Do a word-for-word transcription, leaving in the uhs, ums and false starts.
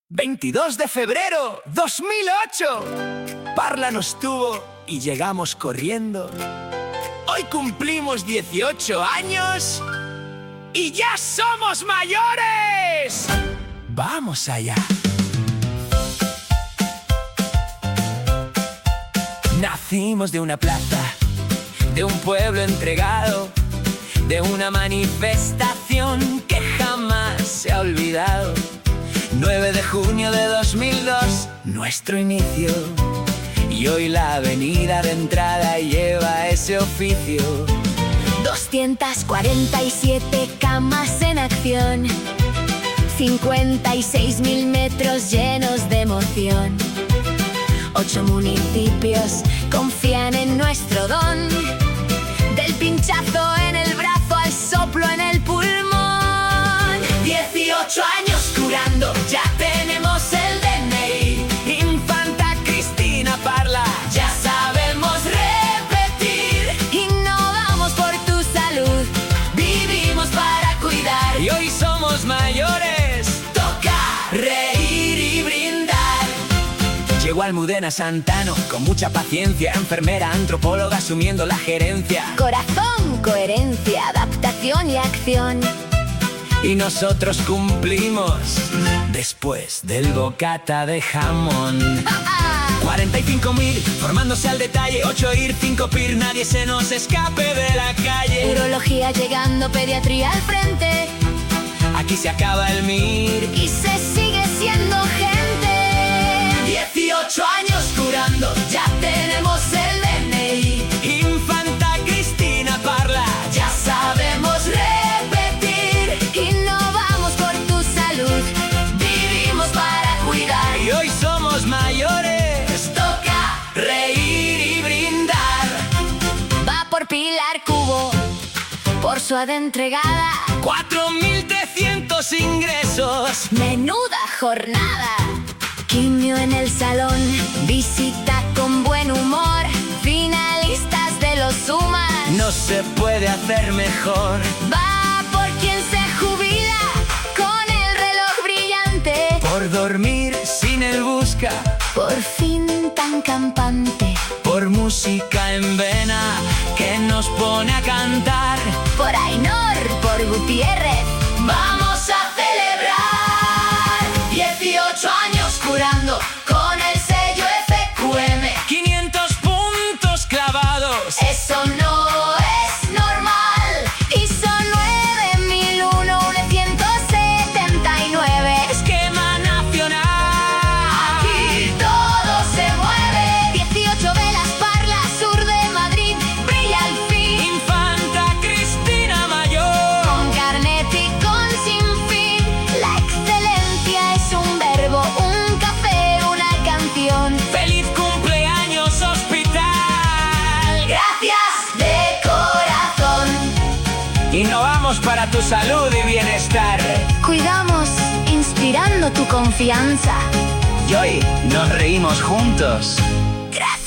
veintidós de febrero dos mil ocho. Parla nos tuvo y llegamos corriendo. Hoy cumplimos dieciocho años y ya somos mayores. Vamos allá. Nacimos de una plaza, de un pueblo entregado, de una manifestación que jamás se ha olvidado. nueve de junio de dos mil dos, nuestro inicio. Y hoy la avenida de entrada lleva ese oficio. doscientas cuarenta y siete camas en acción, cincuenta y seis mil metros llenos de emoción. Ocho municipios confían en nuestro don, del pinchazo en el brazo al soplo en el pulmón. dieciocho años curando, ya tenemos el D N I. Infanta Cristina Parla, ya sabemos repetir. Innovamos por tu salud, vivimos para cuidar. Y hoy somos mayores, toca reír y brindar. Llegó Almudena Santano, con mucha paciencia, enfermera, antropóloga, asumiendo la gerencia. Corazón, coherencia, adaptación y acción. Y nosotros cumplimos después del bocata de jamón. cuarenta y cinco mil, formándose al detalle. Ocho I R, cinco P I R, nadie se nos escape de la calle. Urología llegando, pediatría al frente. Aquí se acaba el M I R y se sigue siendo gente. dieciocho años curando, ya tenemos el D N I. Infanta Cristina Parla, ya sabemos repetir. Innovamos por tu salud, vivimos para cuidar. Y hoy somos mayores, toca reír y brindar. Va por Pilar Cubo, por su AD entregada. Cuatro mil trescientos ingresos, menuda jornada. Quimio en el salón, visita con buen humor. Finalistas de los Sumas, no se puede hacer mejor. Va por quien se jubila, con el reloj brillante. Por dormir sin el busca, por fin tan campante. Por música en vena que nos pone a cantar. Por Ainor, por Gutiérrez, vamos a celebrar. dieciocho años curando, con el sello F Q M. quinientos puntos clavados, eso no es normal. Y son nueve mil novecientos setenta y nueve. Esquema nacional, aquí todo se mueve. dieciocho velas Parla, sur de Madrid, brilla al fin. Infanta Cristina Mayor, con carnet y con sinfín. La excelencia es un verbo, un café, una canción. ¡Feliz cumpleaños, hospital! Gracias de corazón. Innovamos para tu salud y bienestar. Cuidamos, inspirando tu confianza. Y hoy nos reímos juntos. Gracias.